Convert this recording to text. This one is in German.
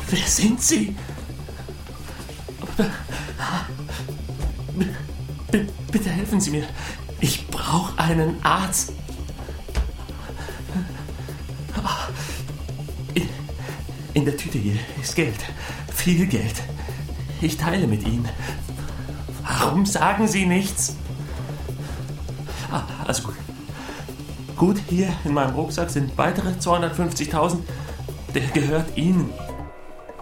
Wer sind Sie? Bitte helfen Sie mir. Ich brauche einen Arzt. In der Tüte hier ist Geld. Viel Geld. Ich teile mit Ihnen. Warum sagen Sie nichts? Also gut. Gut, hier in meinem Rucksack sind weitere 250.000. Der gehört Ihnen.